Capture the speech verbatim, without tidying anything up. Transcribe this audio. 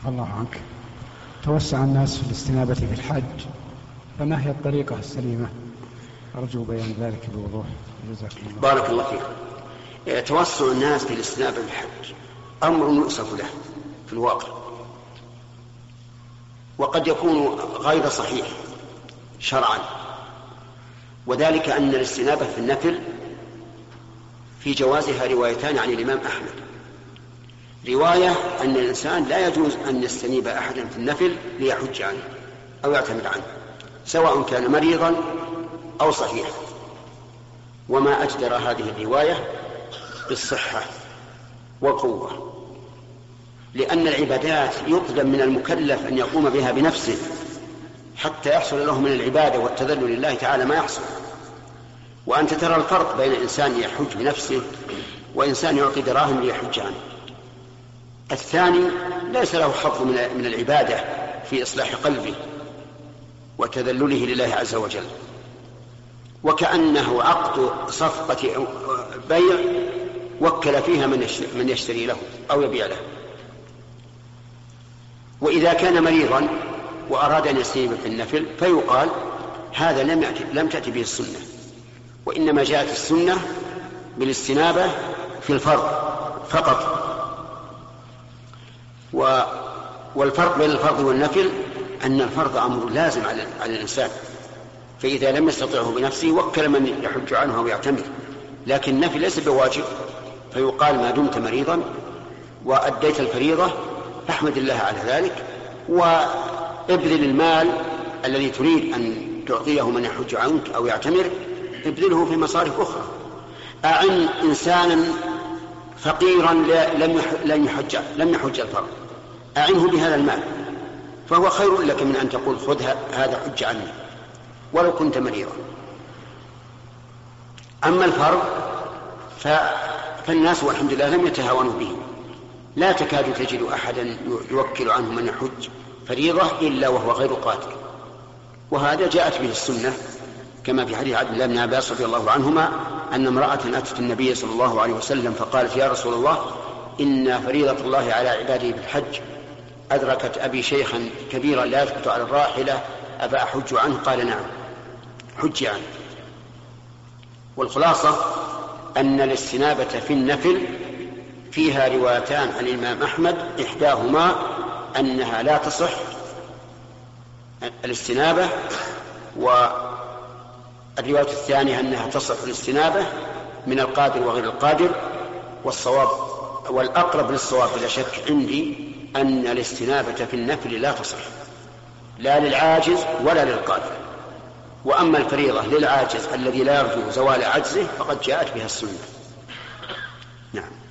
عفى الله عنك. توسع الناس في الاستنابة في الحج، فما هي الطريقة السليمة؟ أرجو بيان ذلك بوضوح، جزاكم الله. بارك الله فيك. توسع الناس في الاستنابة في الحج أمر يؤسف له في الواقع، وقد يكون غير صحيح شرعا، وذلك أن الاستنابة في النفل في جوازها روايتان عن الإمام أحمد. رواية أن الإنسان لا يجوز أن يستنيب أحدا في النفل ليحج عنه أو يعتمد عنه، سواء كان مريضا أو صحيحا، وما أجدر هذه الرواية بالصحة والقوة، لأن العبادات يطلب من المكلف أن يقوم بها بنفسه حتى يحصل له من العبادة والتذلل لله تعالى ما يحصل. وأنت ترى الفرق بين إنسان يحج بنفسه وإنسان يعطي دراهم ليحج عنه. الثاني ليس له حظ من العبادة في إصلاح قلبه وتذلله لله عز وجل، وكأنه عقد صفقة بيع وكل فيها من يشتري له أو يبيع له. وإذا كان مريضا وأراد أن يستنيب في النفل فيقال هذا لم يأتي لم تأتي به السنة، وإنما جاءت السنة بالاستنابة في الفرض فقط. و... والفرق بين الفرض والنفل أن الفرض أمر لازم على, على الإنسان، فإذا لم يستطعه بنفسه وكل من يحج عنه ويعتمر. لكن النفل ليس بواجب، فيقال ما دمت مريضا وأديت الفريضة فاحمد الله على ذلك، وابذل المال الذي تريد أن تعطيه من يحج عنك أو يعتمر ابذله في مصارف أخرى. أعن إنسانا فقيرا لم لم يحج لم يحج الفرض، أعنه بهذا المال، فهو خير لك من أن تقول خذ هذا حج عني ولو كنت مريضا. أما الفرض فالناس والحمد لله لم يتهاونوا به، لا تكاد تجد أحدا يوكل عنه من يحج فريضة إلا وهو غير قادر، وهذا جاءت به السنة كما في حديث عبد الله بن عباس رضي الله عنهما أن امرأة أتت النبي صلى الله عليه وسلم فقالت يا رسول الله إن فريضة الله على عباده بالحج أدركت أبي شيخا كبيرا لا يثبت على الراحلة أفأحج عنه؟ قال نعم حج عنه. والخلاصة أن الاستنابة في النفل فيها روايتان عن الإمام أحمد، إحداهما أنها لا تصح الاستنابة، والرواية الثانية أنها تصح الاستنابة من القادر وغير القادر. والصواب والأقرب للصواب بلا شك عندي أن الاستنابة في النفل لا تصح لا للعاجز ولا للقادر، وأما الفريضة للعاجز الذي لا يرجو زوال عجزه فقد جاءت بها السنة. نعم.